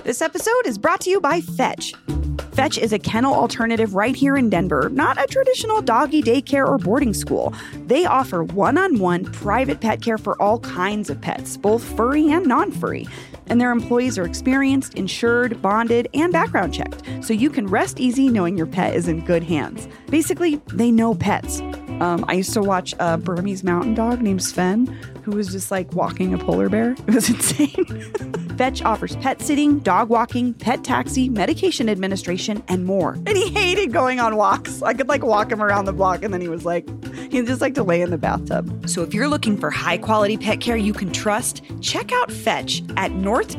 This episode is brought to you by Fetch. Fetch is a kennel alternative right here in Denver, not a traditional doggy daycare or boarding school. They offer one-on-one private pet care for all kinds of pets, both furry and non-furry. And their employees are experienced, insured, bonded, and background checked, so you can rest easy knowing your pet is in good hands. Basically, they know pets. I used to watch a Burmese mountain dog named Sven, who was just like walking a polar bear. It was insane. Fetch offers pet sitting, dog walking, pet taxi, medication administration, and more. And he hated going on walks. I could like walk him around the block, and then he'd just like to lay in the bathtub. So if you're looking for high quality pet care you can trust, check out Fetch at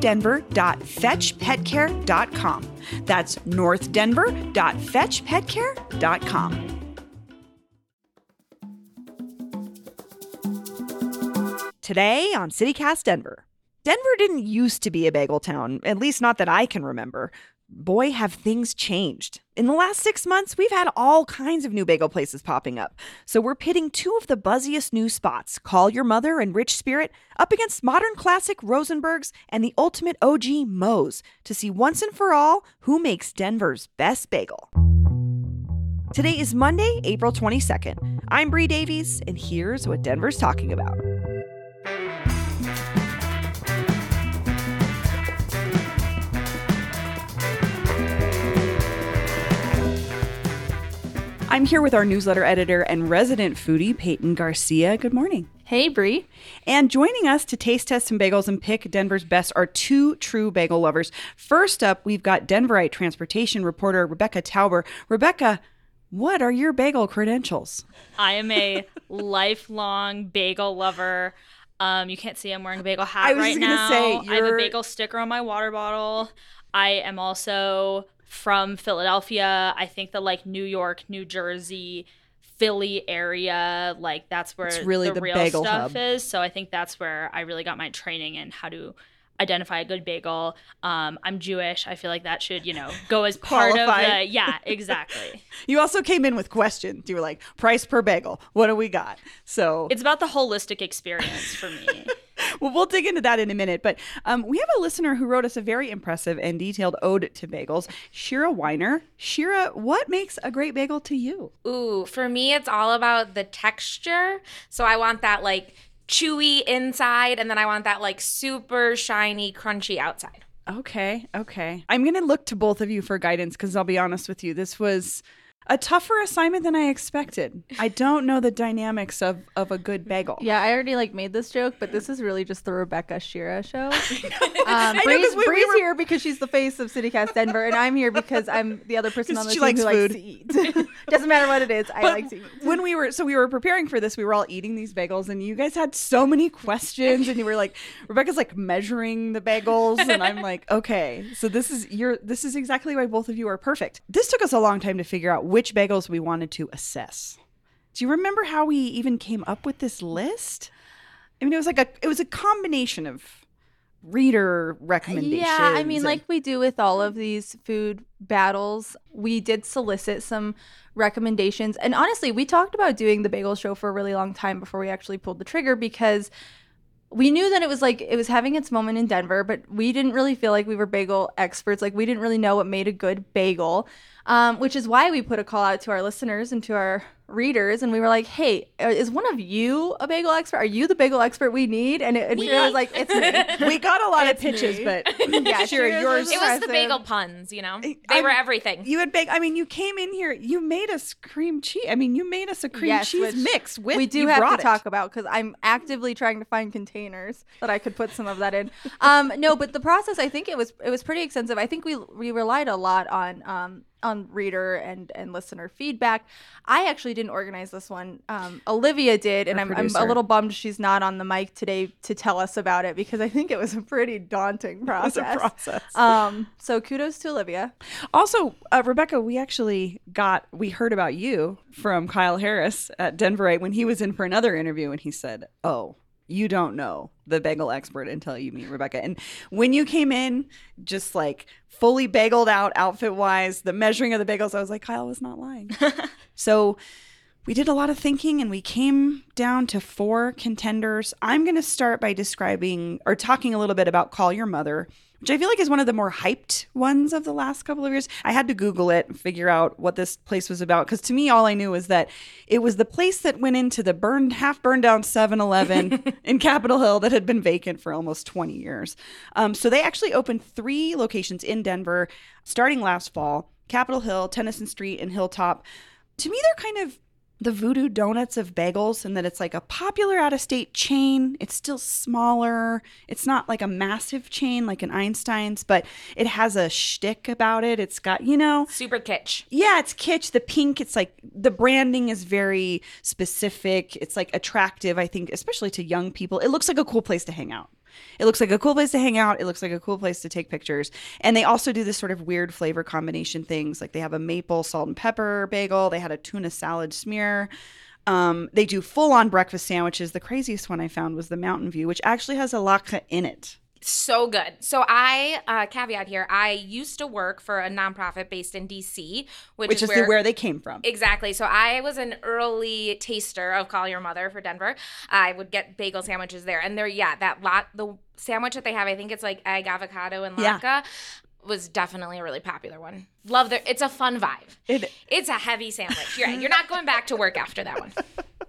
northdenver.fetchpetcare.com. That's northdenver.fetchpetcare.com. Today on CityCast Denver. Denver didn't used to be a bagel town, at least not that I can remember. Boy, have things changed. In the last 6 months, we've had all kinds of new bagel places popping up. So we're pitting two of the buzziest new spots, Call Your Mother and Rich Spirit, up against modern classic Rosenberg's and the ultimate OG Moe's to see once and for all who makes Denver's best bagel. Today is Monday, April 22nd. I'm Bree Davies, and here's what Denver's talking about. I'm here with our newsletter editor and resident foodie, Peyton Garcia. Good morning. Hey, Bree. And joining us to taste test some bagels and pick Denver's best are two true bagel lovers. First up, we've got Denverite transportation reporter Rebecca Tauber. Rebecca, what are your bagel credentials? I am a lifelong bagel lover. You can't see I'm wearing a bagel hat right now. I have a bagel sticker on my water bottle. I am also from Philadelphia. I think the like New York, New Jersey, Philly area, like that's where it's really the real bagel stuff hub is. So I think that's where I really got my training in how to identify a good bagel. I'm Jewish. I feel like that should, go as part of the, yeah, exactly. You also came in with questions. You were like, price per bagel. What do we got? So it's about the holistic experience for me. Well, we'll dig into that in a minute. But we have a listener who wrote us a very impressive and detailed ode to bagels, Shira Weiner. Shira, what makes a great bagel to you? Ooh, for me, it's all about the texture. So I want that like chewy inside, and then I want that like super shiny, crunchy outside. Okay. I'm going to look to both of you for guidance because I'll be honest with you. This was a tougher assignment than I expected. I don't know the dynamics of a good bagel. Yeah, I already made this joke, but this is really just the Rebecca Shira show. Bree's here because she's the face of CityCast Denver, and I'm here because I'm the other person on the team who likes to eat. Doesn't matter what it is, I like to eat. When we were preparing for this, we were all eating these bagels, and you guys had so many questions, and you were like, Rebecca's like measuring the bagels, and I'm like, okay, so this is exactly why both of you are perfect. This took us a long time to figure out which bagels we wanted to assess. Do you remember how we even came up with this list? I mean, it was a combination of reader recommendations. Yeah, I mean, like we do with all of these food battles, we did solicit some recommendations. And honestly, we talked about doing the bagel show for a really long time before we actually pulled the trigger because we knew that it was having its moment in Denver, but we didn't really feel like we were bagel experts. Like we didn't really know what made a good bagel, which is why we put a call out to our listeners and to our readers, and we were like, hey, is one of you a bagel expert? Are you the bagel expert we need? And Shira was like, it's me. We got a lot of pitches, but yeah, Shira, yours. It was the bagel puns, They were everything. You had you came in here, you made us cream cheese. I mean, you made us a cream cheese mix with. We do have to talk about because I'm actively trying to find containers that I could put some of that in. No, but the process, I think it was pretty extensive. I think we relied a lot on reader and listener feedback. I actually didn't organize this one. Olivia did, and I'm a little bummed she's not on the mic today to tell us about it because I think it was a pretty daunting process. So kudos to Olivia. Also, Rebecca, we heard about you from Kyle Harris at Denverite when he was in for another interview, and he said, "Oh, you don't know the bagel expert until you meet Rebecca." And when you came in, just like fully bageled out outfit wise, the measuring of the bagels, I was like, Kyle was not lying. So We did a lot of thinking and we came down to 4 contenders. I'm going to start by describing or talking a little bit about Call Your Mother, which I feel like is one of the more hyped ones of the last couple of years. I had to Google it and figure out what this place was about, because to me, all I knew was that it was the place that went into the half burned down 7-Eleven in Capitol Hill that had been vacant for almost 20 years. So they actually opened 3 locations in Denver starting last fall: Capitol Hill, Tennyson Street, and Hilltop. To me, they're kind of the Voodoo Donuts of bagels, in that it's like a popular out-of-state chain. It's still smaller. It's not like a massive chain like an Einstein's, but it has a shtick about it. It's got, super kitsch. Yeah, it's kitsch. The pink, it's like the branding is very specific. It's like attractive, I think, especially to young people. It looks like a cool place to hang out. It looks like a cool place to hang out. It looks like a cool place to take pictures. And they also do this sort of weird flavor combination things. Like they have a maple salt and pepper bagel. They had a tuna salad smear. They do full-on breakfast sandwiches. The craziest one I found was the Mountain View, which actually has a latke in it. So good. So I, caveat here, I used to work for a nonprofit based in D.C., which is where they came from. Exactly. So I was an early taster of Call Your Mother for Denver. I would get bagel sandwiches there. And the sandwich that they have, I think it's like egg, avocado, and latke, was definitely a really popular one. It's a fun vibe. It's a heavy sandwich. You're not going back to work after that one.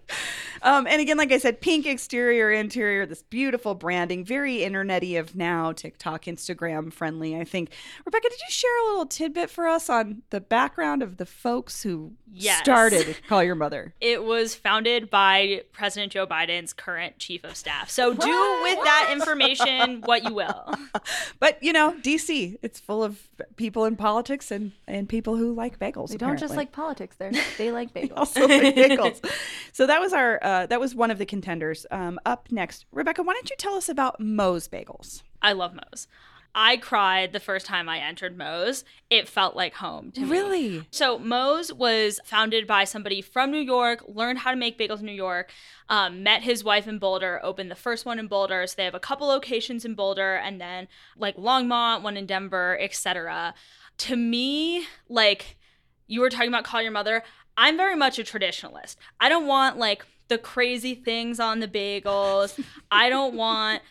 And again, like I said, pink exterior, interior, this beautiful branding, very internet-y of now, TikTok, Instagram friendly, I think. Rebecca, did you share a little tidbit for us on the background of the folks who started Call Your Mother? It was founded by President Joe Biden's current chief of staff. So do with that information what you will. But, DC, it's full of people in politics and people who like bagels. They don't just like politics there. They like bagels. They also like bagels. So that was that was one of the contenders. Up next, Rebecca, why don't you tell us about Moe's Bagels? I love Moe's. I cried the first time I entered Moe's. It felt like home to me. Really? So Moe's was founded by somebody from New York, learned how to make bagels in New York, met his wife in Boulder, opened the first one in Boulder. So they have a couple locations in Boulder, and then like Longmont, one in Denver, etc. To me, like you were talking about Call Your Mother, I'm very much a traditionalist. I don't want like the crazy things on the bagels. I don't want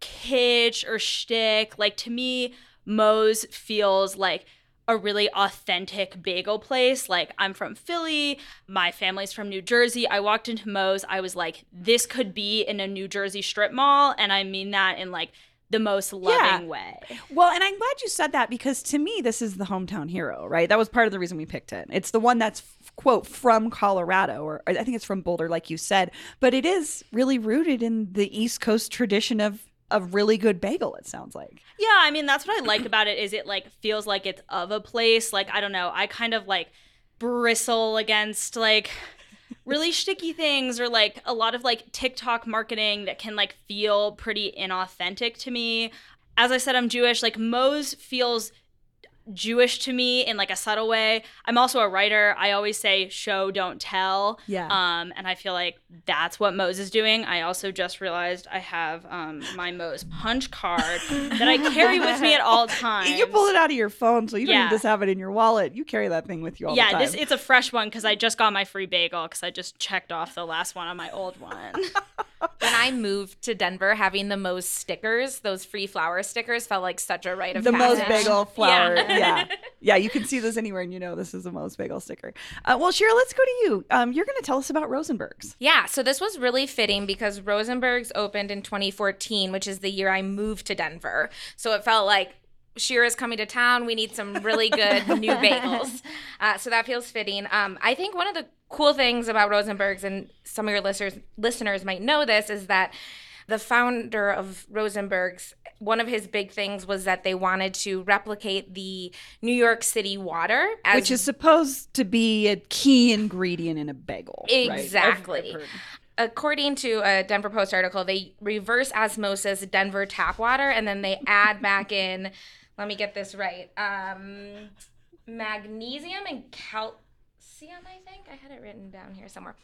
kitsch or shtick. Like to me, Moe's feels like a really authentic bagel place. Like I'm from Philly, my family's from New Jersey. I walked into Moe's, I was like, this could be in a New Jersey strip mall, and I mean that in like the most loving way. Well, and I'm glad you said that, because to me, this is the hometown hero, right? That was part of the reason we picked it. It's the one that's, quote, from Colorado, or I think it's from Boulder, like you said, but it is really rooted in the East Coast tradition of a really good bagel, it sounds like. Yeah, I mean, that's what I like about it, is it like feels like it's of a place. Like, I don't know, I kind of like bristle against like really shticky things, or like a lot of like TikTok marketing that can like feel pretty inauthentic to me. As I said, I'm Jewish. Like Moe's feels Jewish to me in like a subtle way. I'm also a writer. I always say show, don't tell. Yeah. And I feel like that's what Moe's is doing. I also just realized I have my Moe's punch card that I carry with me at all times. You pull it out of your phone, so you don't even just have it in your wallet. You carry that thing with you all the time. Yeah, it's a fresh one because I just got my free bagel because I just checked off the last one on my old one. When I moved to Denver, having the Moe's stickers, those free flower stickers, felt like such a rite of passage. The Moe's bagel flower. Yeah, you can see this anywhere, and this is a Moe's bagel sticker. Well, Shira, let's go to you. You're going to tell us about Rosenberg's. Yeah, so this was really fitting because Rosenberg's opened in 2014, which is the year I moved to Denver. So it felt like Shira's coming to town. We need some really good new bagels. So that feels fitting. I think one of the cool things about Rosenberg's, and some of your listeners might know this, is that the founder of Rosenberg's, one of his big things was that they wanted to replicate the New York City water. Which is supposed to be a key ingredient in a bagel. Exactly. Right? According to a Denver Post article, they reverse osmosis Denver tap water, and then they add back in, let me get this right, magnesium and Calcium, I think. I had it written down here somewhere.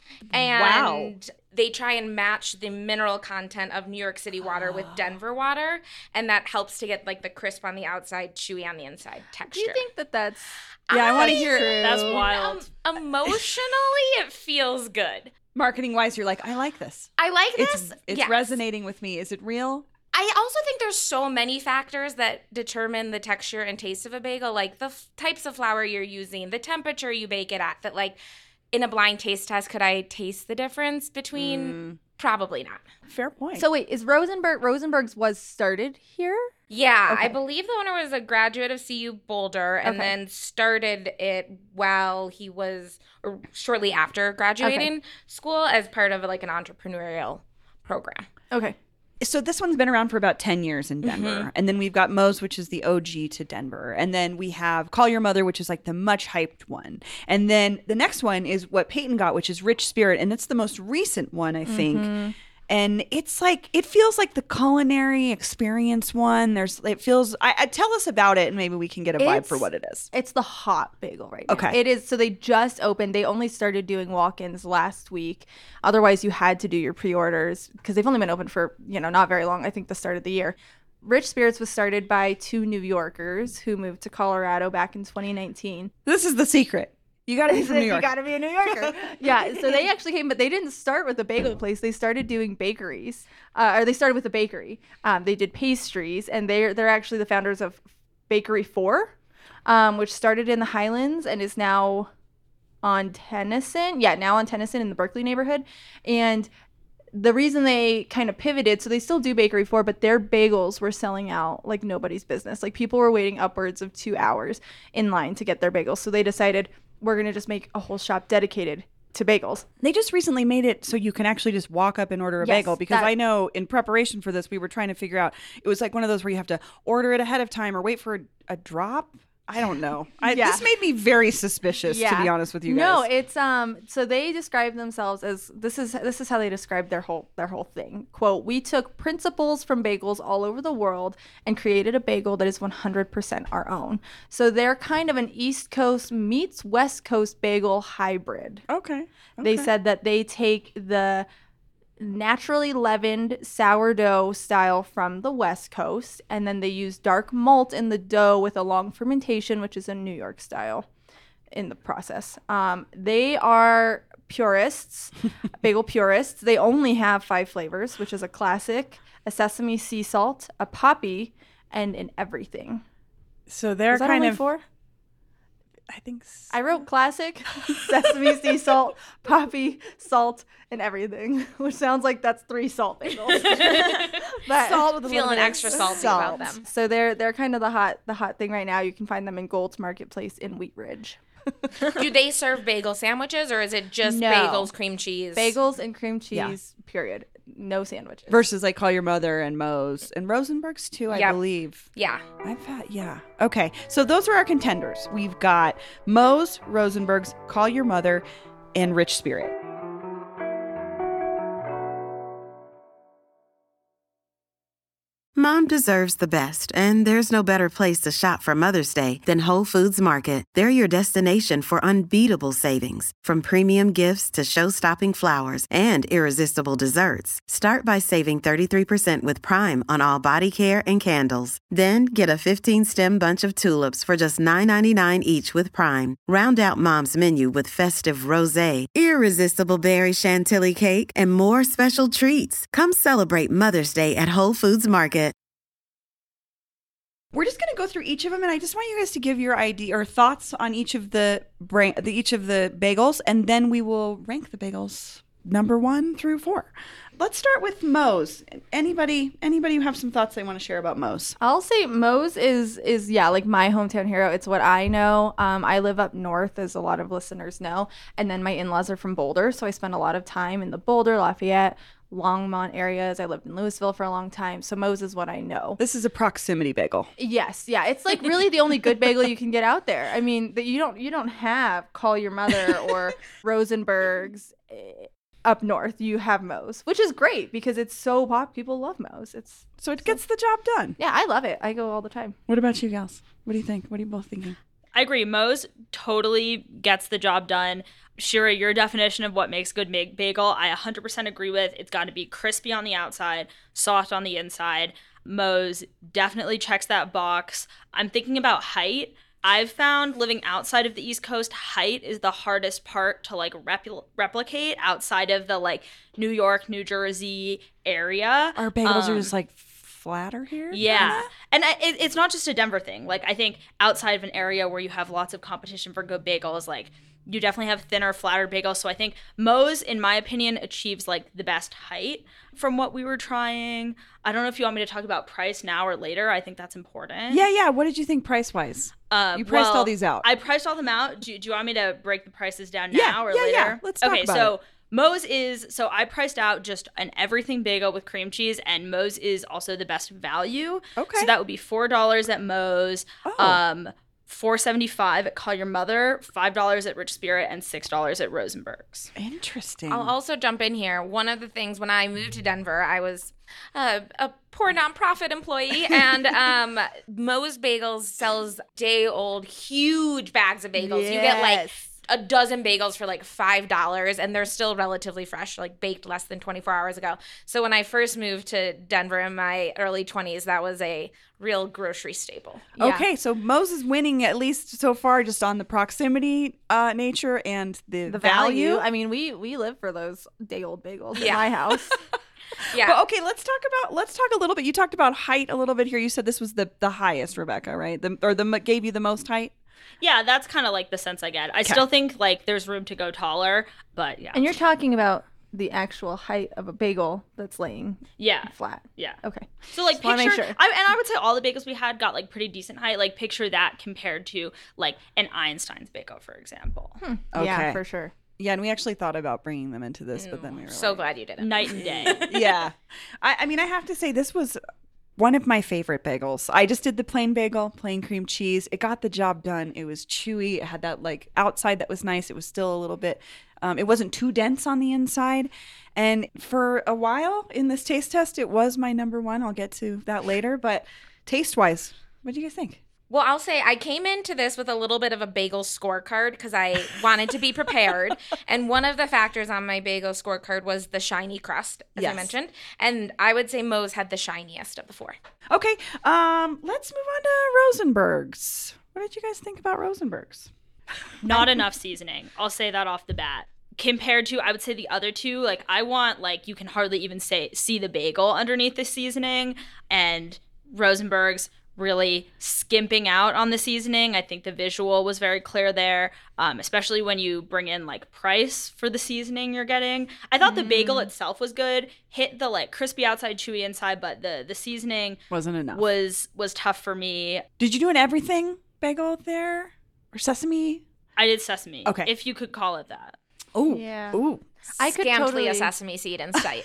And they try and match the mineral content of New York City water with Denver water, and that helps to get like the crisp on the outside, chewy on the inside texture. Do you think that that's... Yeah, I want to hear it. That's wild. Emotionally, it feels good. Marketing-wise, you're like, I like this. I like this. It's resonating with me. Is it real? I also think there's so many factors that determine the texture and taste of a bagel, like the types of flour you're using, the temperature you bake it at, that like in a blind taste test, could I taste the difference between? Probably not. Fair point. So wait, is Rosenberg's was started here? Yeah, okay. I believe the owner was a graduate of CU Boulder and then started it while he was, or shortly after graduating school as part of like an entrepreneurial program. Okay. So this one's been around for about 10 years in Denver. And then we've got Moe's, which is the OG to Denver. And then we have Call Your Mother, which is like the much hyped one. And then the next one is what Peyton got, which is Rich Spirit. And it's the most recent one, I think. And it's like, it feels like the culinary experience one. It feels, tell us about it and maybe we can get a vibe for what it is. It's the hot bagel right now. Okay. It is. So they just opened. They only started doing walk-ins last week. Otherwise, you had to do your pre-orders because they've only been open for, not very long. I think the start of the year. Rich Spirits was started by 2 New Yorkers who moved to Colorado back in 2019. This is the secret. You got to be from New York. You got to be a New Yorker. Yeah. So they actually came, but they didn't start with a bagel place. They started doing bakeries, or they started with a bakery. They did pastries, and they're actually the founders of Bakery 4, which started in the Highlands and is now on Tennyson. Yeah, now on Tennyson in the Berkeley neighborhood. And the reason they kind of pivoted, so they still do Bakery 4, but their bagels were selling out like nobody's business. Like people were waiting upwards of 2 hours in line to get their bagels. So they decided, we're going to just make a whole shop dedicated to bagels. They just recently made it so you can actually just walk up and order a bagel, because I know in preparation for this, we were trying to figure out, it was like one of those where you have to order it ahead of time or wait for a drop. I don't know. This made me very suspicious, to be honest with you guys. No, it's so they describe themselves as this is how they describe their whole thing. Quote, "We took principles from bagels all over the world and created a bagel that is 100% our own." So they're kind of an East Coast meets West Coast bagel hybrid. Okay. They said that they take the naturally leavened sourdough style from the West Coast, and then they use dark malt in the dough with a long fermentation, which is a New York style in the process. They are purists, bagel purists. They only have 5 flavors, which is a classic, a sesame sea salt, a poppy, and an everything. So they're kind only of 4? I think so. I wrote classic, sesame, sea salt, poppy, salt, and everything, which sounds like that's 3 salt bagels. But salt with feeling extra salty about them. So they're kind of the hot thing right now. You can find them in Gold's Marketplace in Wheat Ridge. Do they serve bagel sandwiches, or is it just bagels, cream cheese? Bagels and cream cheese, period. No sandwiches. Versus like Call Your Mother and Moe's and Rosenberg's too, I believe. Yeah. I've had, Okay, so those are our contenders. We've got Moe's, Rosenberg's, Call Your Mother, and Rich Spirit. Mom deserves the best, and there's no better place to shop for Mother's Day than Whole Foods Market. They're your destination for unbeatable savings, from premium gifts to show-stopping flowers and irresistible desserts. Start by saving 33% with Prime on all body care and candles. Then get a 15-stem bunch of tulips for just $9.99 each with Prime. Round out Mom's menu with festive rosé, irresistible berry chantilly cake, and more special treats. Come celebrate Mother's Day at Whole Foods Market. We're just going to go through each of them, and I just want you guys to give your idea or thoughts on each of the bagels, and then we will rank the bagels number 1 through 4. Let's start with Moe's. Anybody who have some thoughts they want to share about Moe's? I'll say Moe's is like my hometown hero. It's what I know. I live up north, as a lot of listeners know, and then my in-laws are from Boulder, so I spend a lot of time in the Boulder, Lafayette, Longmont areas. I lived in Louisville for a long time, so Moe's is what I know. This is a proximity bagel. Yes, yeah, it's like really the only good bagel you can get out there. I mean, that you don't have Call Your Mother or Rosenberg's up north. You have Moe's, which is great because it's so pop. People love Moe's. So it gets the job done. Yeah, I love it. I go all the time. What about you, gals? What do you think? What are you both thinking? I agree. Moe's totally gets the job done. Shira, your definition of what makes a good bagel, I 100% agree with. It's got to be crispy on the outside, soft on the inside. Moe's definitely checks that box. I'm thinking about height. I've found living outside of the East Coast, height is the hardest part to like replicate outside of the like New York, New Jersey area. Our bagels are just like flatter here. Yeah. And it's not just a Denver thing. Like I think outside of an area where you have lots of competition for good bagels, like you definitely have thinner, flatter bagels. So I think Moe's, in my opinion, achieves like the best height from what we were trying. I don't know if you want me to talk about price now or later. I think that's important. Yeah. What did you think price-wise? You priced all these out. I priced all them out. Do you want me to break the prices down now or later? Yeah. Let's talk about it. Moe's is, I priced out just an everything bagel with cream cheese, and Moe's is also the best value. Okay. So that would be $4 at Moe's. Oh. $4.75 at Call Your Mother, $5 at Rich Spirit, and $6 at Rosenberg's. Interesting. I'll also jump in here. One of the things when I moved to Denver, I was a poor nonprofit employee, and Moe's Bagels sells day-old huge bags of bagels. Yes. You get like a dozen bagels for like $5, and they're still relatively fresh, like baked less than 24 hours ago. So when I first moved to Denver in my early 20s, that was a real grocery staple. Okay, so Moe's is winning at least so far just on the proximity nature and the value. I mean, we live for those day-old bagels in my house. Yeah. But okay, let's talk a little bit. You talked about height a little bit here. You said this was the highest, Rebecca, right? Gave you the most height? Yeah, that's kind of like the sense I get. I still think like there's room to go taller, but yeah. And you're talking about the actual height of a bagel that's laying flat. Yeah. Okay. So like Just picture, sure. and I would say all the bagels we had got like pretty decent height. Like picture that compared to like an Einstein's bagel, for example. Okay. Yeah, for sure. Yeah, and we actually thought about bringing them into this, but then we were So glad you didn't. Night and day. yeah. I mean, I have to say this was one of my favorite bagels. I just did the plain bagel, plain cream cheese. It got the job done. It was chewy. It had that like outside that was nice. It was still a little bit, it wasn't too dense on the inside. And for a while in this taste test, it was my number one. I'll get to that later. But taste-wise, what do you guys think? Well, I'll say I came into this with a little bit of a bagel scorecard because I wanted to be prepared. And one of the factors on my bagel scorecard was the shiny crust, as I mentioned. And I would say Moe's had the shiniest of the four. Okay, let's move on to Rosenberg's. What did you guys think about Rosenberg's? Not enough seasoning. I'll say that off the bat. Compared to, I would say the other two, like I want like you can hardly even see the bagel underneath the seasoning, and Rosenberg's really skimping out on the seasoning. I think the visual was very clear there, especially when you bring in like price for the seasoning you're getting. I thought the bagel itself was good, hit the like crispy outside, chewy inside, but the seasoning wasn't enough. Was tough for me. Did you do an everything bagel there or sesame? I did sesame. Okay, if you could call it that. Oh, yeah. Ooh. I could totally a sesame seed in sight.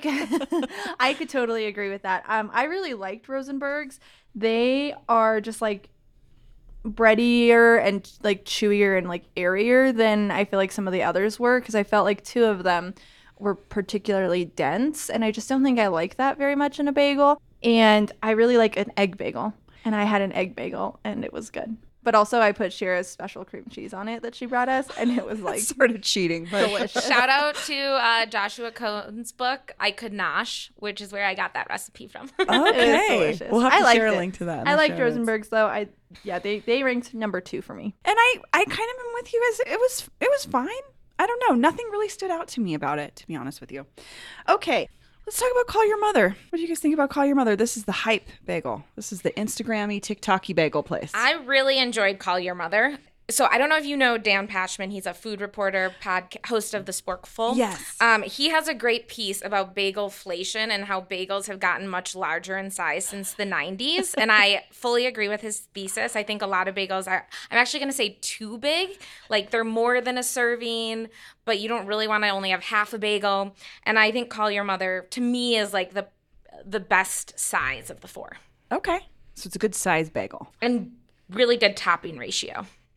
I could totally agree with that. I really liked Rosenberg's. They are just like breadier and like chewier and like airier than I feel like some of the others were, because I felt like two of them were particularly dense, and I just don't think I like that very much in a bagel. And I really like an egg bagel, and I had an egg bagel and it was good. But also I put Shira's special cream cheese on it that she brought us, and it was like sort of cheating, but delicious. Shout out to Joshua Cohn's book, I Could Nosh, which is where I got that recipe from. Okay. We'll have to share a link to that. I liked Rosenberg's though. They ranked number 2 for me. And I kind of am with you, as it was fine. I don't know. Nothing really stood out to me about it, to be honest with you. Okay. Let's talk about Call Your Mother. What do you guys think about Call Your Mother? This is the hype bagel. This is the Instagram-y, TikTok-y bagel place. I really enjoyed Call Your Mother. So I don't know if you know Dan Pashman. He's a food reporter, host of The Sporkful. Yes. He has a great piece about bagelflation and how bagels have gotten much larger in size since the 90s. And I fully agree with his thesis. I think a lot of bagels are, I'm actually going to say too big. Like they're more than a serving, but you don't really want to only have half a bagel. And I think Call Your Mother, to me, is like the best size of the four. Okay. So it's a good size bagel. And really good topping ratio.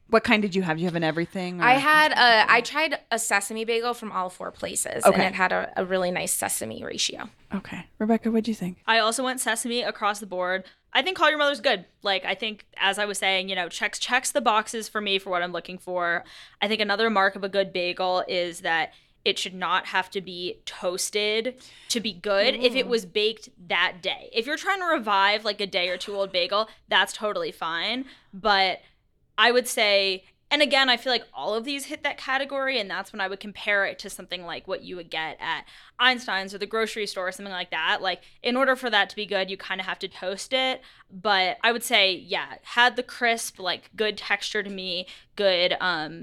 What kind did you have? Do you have an everything? Or? I tried a sesame bagel from All Four Places, and it had a really nice sesame ratio. Okay. Rebecca, what'd you think? I also went sesame across the board. I think Call Your Mother's good. Like, I think, as I was saying, checks the boxes for me for what I'm looking for. I think another mark of a good bagel is that it should not have to be toasted to be good if it was baked that day. If you're trying to revive like a day or two old bagel, that's totally fine. But I would say, and again, I feel like all of these hit that category, and that's when I would compare it to something like what you would get at Einstein's or the grocery store or something like that. Like, in order for that to be good, you kind of have to toast it. But I would say, yeah, had the crisp, like, good texture to me, good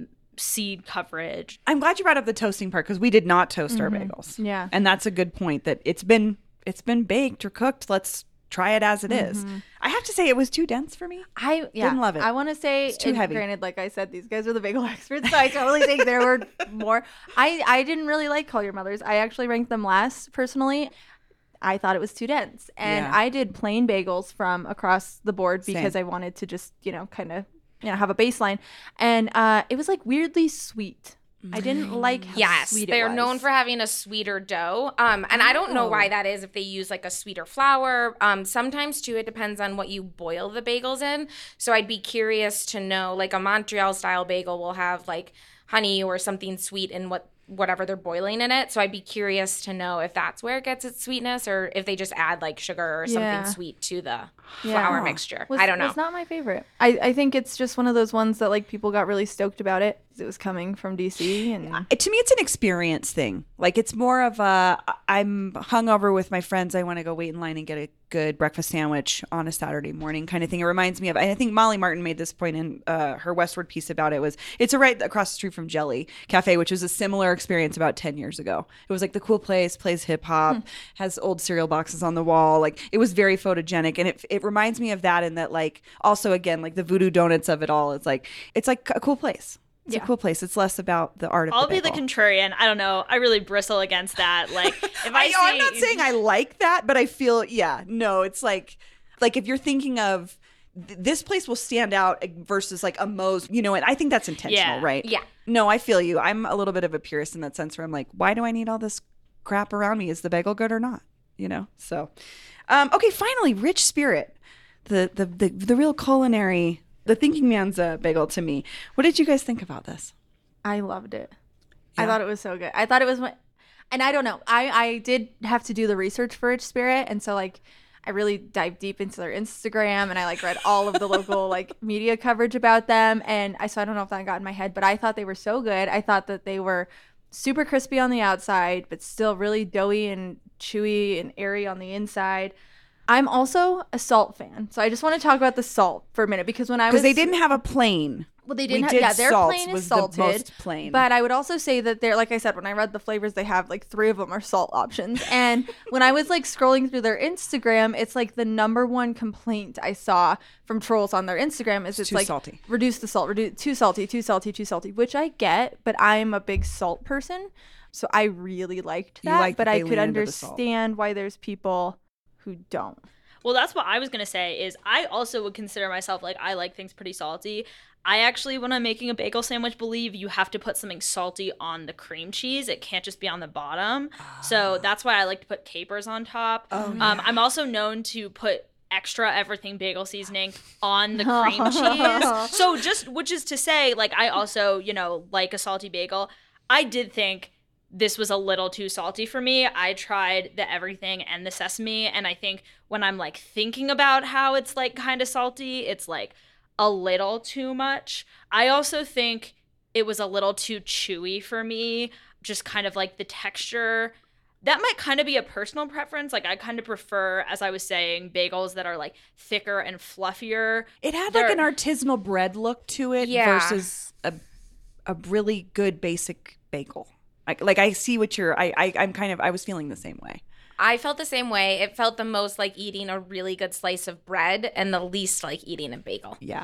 seed coverage. I'm glad you brought up the toasting part because we did not toast our bagels. Yeah. And that's a good point that it's been baked or cooked. Let's try it as it is. I have to say it was too dense for me. I didn't love it. I want to say it's too heavy. Granted, like I said, these guys are the bagel experts, so I totally think there were more. I didn't really like Call Your Mother's. I actually ranked them last personally. I thought it was too dense, and I did plain bagels from across the board because I wanted to just kind of have a baseline, and it was like weirdly sweet. I didn't like how sweet it was. They're known for having a sweeter dough. And I don't know why that is, if they use like a sweeter flour. Sometimes too, it depends on what you boil the bagels in. So I'd be curious to know, like a Montreal style bagel will have like honey or something sweet in whatever they're boiling in it. So I'd be curious to know if that's where it gets its sweetness or if they just add like sugar or something sweet to the flour mixture. I don't know. It's not my favorite. I think it's just one of those ones that like people got really stoked about it because it was coming from DC. And to me, it's an experience thing. Like it's more of I'm hungover with my friends. I want to go wait in line and get a good breakfast sandwich on a Saturday morning kind of thing. It reminds me of, and I think Molly Martin made this point in her Westward piece about it, it's right across the street from Jelly Cafe, which was a similar experience about 10 years ago. It was like the cool place, plays hip hop, has old cereal boxes on the wall. Like it was very photogenic, and it reminds me of that, in that like also again like the voodoo donuts of it all. It's like a cool place. It's a cool place. It's less about the art of I'll the be the contrarian. I don't know. I really bristle against that. Like, if I'm not saying I like that, but I feel, it's like if you're thinking of this place will stand out versus like a Moe's, and I think that's intentional, right? Yeah. No, I feel you. I'm a little bit of a purist in that sense where I'm like, why do I need all this crap around me? Is the bagel good or not? So, okay, finally, Rich Spirit, the real culinary, the thinking man's bagel to me. What did you guys think about this? I loved it. I thought it was so good. I thought it was and I don't know. I did have to do the research for Rich Spirit, and so like I really dived deep into their Instagram, and I like read all of the local like media coverage about them, and so I don't know if that got in my head, but I thought they were so good. I thought that they were super crispy on the outside, but still really doughy and chewy and airy on the inside. I'm also a salt fan, so I just want to talk about the salt for a minute because they didn't have a plain. Well, they didn't have. Their plain is salted. The most plain. But I would also say that they're, like I said, when I read the flavors, they have like 3 of them are salt options. And when I was like scrolling through their Instagram, it's like the number one complaint I saw from trolls on their Instagram is it's too like salty. Reduce the salt, too salty, which I get, but I'm a big salt person, so I really liked that. But I could understand why there's people who don't. Well, that's what I was going to say is I also would consider myself like I like things pretty salty. I actually, when I'm making a bagel sandwich, believe you have to put something salty on the cream cheese. It can't just be on the bottom. So that's why I like to put capers on top. I'm also known to put extra everything bagel seasoning on the cream cheese. So which is to say, like, I also, like a salty bagel. I did think this was a little too salty for me. I tried the everything and the sesame, and I think when I'm like thinking about how it's like kind of salty, it's like a little too much. I also think it was a little too chewy for me, just kind of like the texture. That might kind of be a personal preference. Like I kind of prefer, as I was saying, bagels that are like thicker and fluffier. It had like an artisanal bread look to it versus a really good basic bagel. Like I see what I was feeling the same way. I felt the same way. It felt the most like eating a really good slice of bread and the least like eating a bagel. Yeah.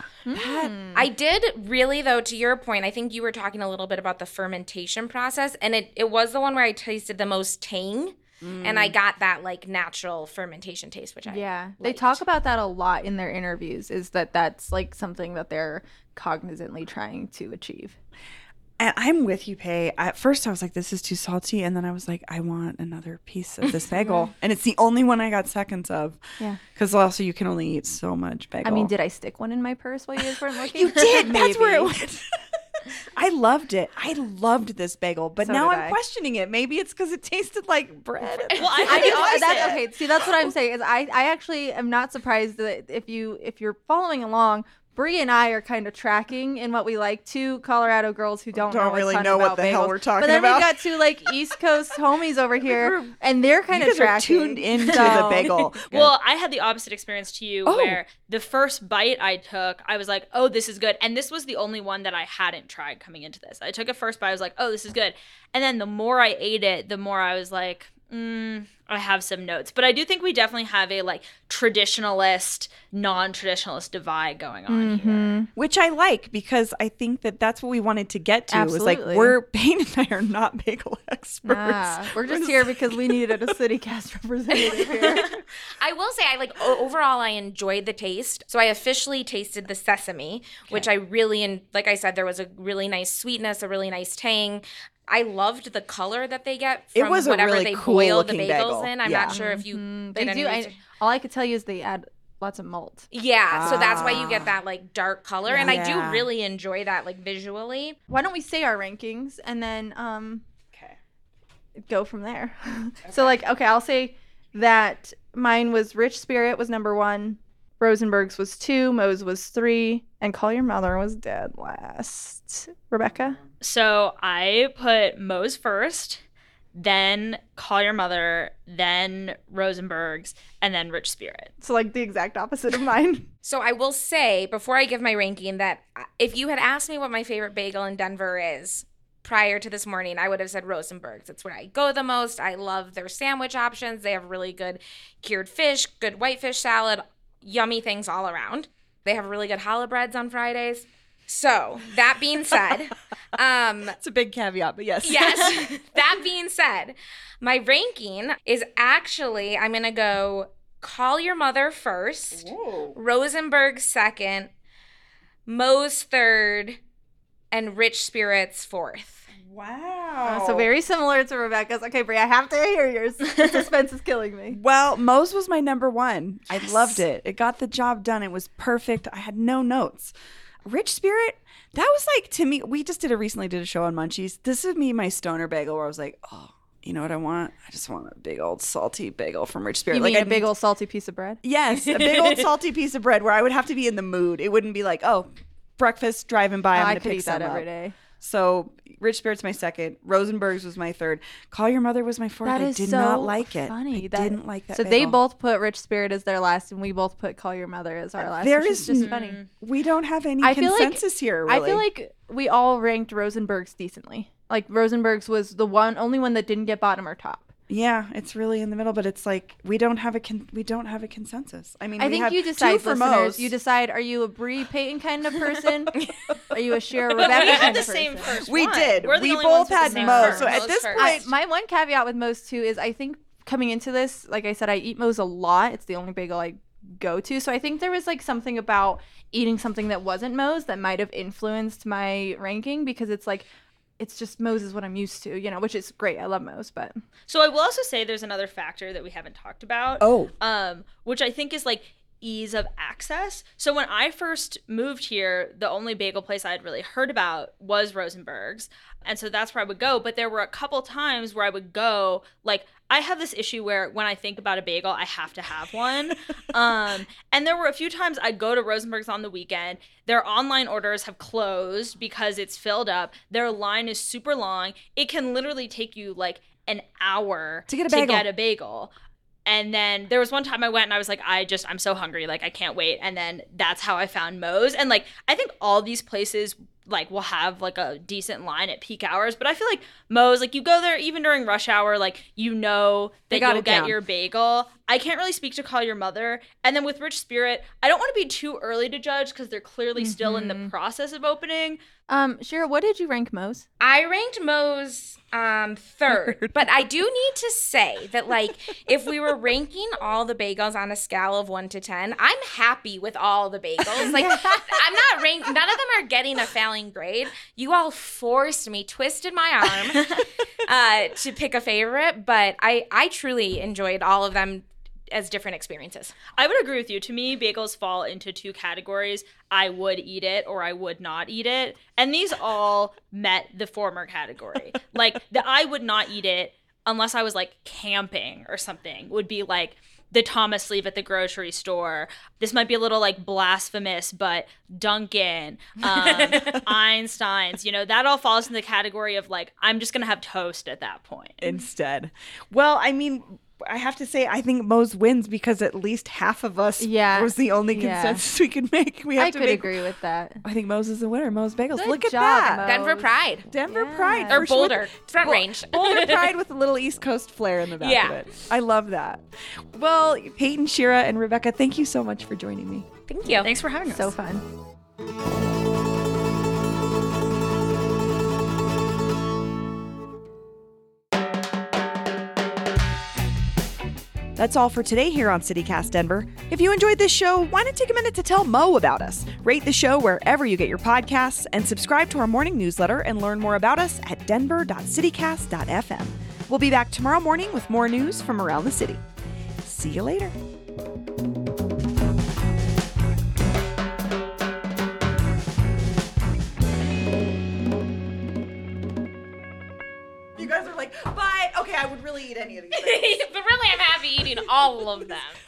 I did really, though, to your point, I think you were talking a little bit about the fermentation process, and it was the one where I tasted the most tang. And I got that like natural fermentation taste, which I they talk about that a lot in their interviews, is that's like something that they're cognizantly trying to achieve. And I'm with you, Pei. At first I was like, this is too salty, and then I was like, I want another piece of this bagel. And it's the only one I got seconds of. Yeah. Because also you can only eat so much bagel. I mean, did I stick one in my purse while you guys weren't looking? You did. That's where it went. I loved it. I loved this bagel, but now I'm questioning it. Maybe it's because it tasted like bread. Well, I okay. See, that's what I'm saying. Is I actually am not surprised that if you're following along, Brie and I are kind of tracking in what we like. Two Colorado girls who don't really know what the bagels. Hell we're talking about. But then about. We got two like East Coast homies over here, and they're kind of tracking. Tuned into the bagel. Well, I had the opposite experience to you, where the first bite I took, I was like, "Oh, this is good," and this was the only one that I hadn't tried coming into this. I took a first bite, I was like, "Oh, this is good," and then the more I ate it, the more I was like, I have some notes. But I do think we definitely have a like traditionalist, non-traditionalist divide going on here. Which I like, because I think that's what we wanted to get to. Absolutely. It was like, Payne and I are not bagel experts. We're just here because we needed a CityCast representative here. I will say, overall, I enjoyed the taste. So I officially tasted the sesame, which I really, like I said, there was a really nice sweetness, a really nice tang. I loved the color that they get from whatever really they boil the bagels in. I'm not sure if you they do. All I could tell you is they add lots of malt. Yeah, so that's why you get that like dark color, and I do really enjoy that like visually. Why don't we say our rankings and then go from there? So I'll say that mine was Rich Spirit was number 1. Rosenberg's was 2, Moe's was 3, and Call Your Mother was dead last. Rebecca? So I put Moe's first, then Call Your Mother, then Rosenberg's, and then Rich Spirit. So like the exact opposite of mine. So I will say, before I give my ranking, that if you had asked me what my favorite bagel in Denver is prior to this morning, I would have said Rosenberg's. It's where I go the most. I love their sandwich options. They have really good cured fish, good whitefish salad, yummy things all around. They have really good challah breads on Fridays. So that being said, it's a big caveat, but yes. Yes. That being said, my ranking is actually, I'm going to go Call Your Mother first, Rosenberg second, Moe's third, and Rich Spirit's fourth. Wow. So very similar to Rebecca's. Okay, Brie, I have to hear yours. The suspense is killing me. Well, Moe's was my number 1. Yes. I loved it. It got the job done. It was perfect. I had no notes. Rich Spirit, that was like, to me, we just recently did a show on Munchies. This would be my stoner bagel where I was like, oh, you know what I want? I just want a big old salty bagel from Rich Spirit. You mean a big old salty piece of bread? Yes, a big old salty piece of bread where I would have to be in the mood. It wouldn't be like, oh, breakfast, driving by, I'm going to pick some up. I could eat that every day. So Rich Spirit's my second. Rosenberg's was my third. Call Your Mother was my fourth. I did not like it. Funny. I didn't like that. So bagel. They both put Rich Spirit as their last, and we both put Call Your Mother as our last. There is just funny. We don't have any consensus here. Really. I feel like we all ranked Rosenberg's decently. Like Rosenberg's was the only one that didn't get bottom or top. Yeah, it's really in the middle, but it's like we don't have a consensus. I mean, I think you decide, listeners. You decide: are you a Brie Payton kind of person? Are you a Shira Rebecca kind of person? We had the same first one. We did. We both had Moe's. So at this point, my one caveat with Moe's too is I think coming into this, like I said, I eat Moe's a lot. It's the only bagel I go to. So I think there was like something about eating something that wasn't Moe's that might have influenced my ranking, because it's like, it's just Moe's is what I'm used to, which is great. I love Moe's, but. So I will also say there's another factor that we haven't talked about. Which I think is like ease of access. So when I first moved here, the only bagel place I had really heard about was Rosenberg's. And so that's where I would go. But there were a couple times where I would go, like, I have this issue where when I think about a bagel, I have to have one. And there were a few times I'd go to Rosenberg's on the weekend. Their online orders have closed because it's filled up. Their line is super long. It can literally take you like an hour to get a bagel. And then there was one time I went and I was like, I'm so hungry. Like, I can't wait. And then that's how I found Moe's. And like, I think all these places like will have like a decent line at peak hours, but I feel like Moe's, like, you go there even during rush hour, like, that you'll get your bagel. I can't really speak to Call Your Mother. And then with Rich Spirit, I don't want to be too early to judge because they're clearly still in the process of opening. Shira, what did you rank Moe's? I ranked Moe's third, but I do need to say that, like, if we were ranking all the bagels on a scale of 1 to 10, I'm happy with all the bagels. Like, I'm not ranked. None of them are getting a failing grade. You all forced me, twisted my arm to pick a favorite, but I truly enjoyed all of them as different experiences. I would agree with you. To me, bagels fall into 2 categories. I would eat it or I would not eat it. And these all met the former category. Like, the I would not eat it unless I was, like, camping or something would be, like, the Thomas sleeve at the grocery store. This might be a little, like, blasphemous, but Dunkin', Einstein's, you know, that all falls in the category of, like, I'm just going to have toast at that point. Instead. Well, I mean, I have to say, I think Moe's wins because at least half of us was the only consensus we could make. I could agree with that. I think Moe's is the winner. Moe's Bagels. Good Look at job, that. Moe's. Denver Pride. Denver Pride. Or Boulder. Front range. Boulder Pride with a little East Coast flair in the back of it. I love that. Well, Peyton, Shira, and Rebecca, thank you so much for joining me. Thank you. Thanks for having us. So fun. That's all for today here on CityCast Denver. If you enjoyed this show, why not take a minute to tell Mo about us? Rate the show wherever you get your podcasts and subscribe to our morning newsletter and learn more about us at denver.citycast.fm. We'll be back tomorrow morning with more news from around the city. See you later. You guys are like, but okay, I would really eat any of these things. But really, I'm happy eating all of them.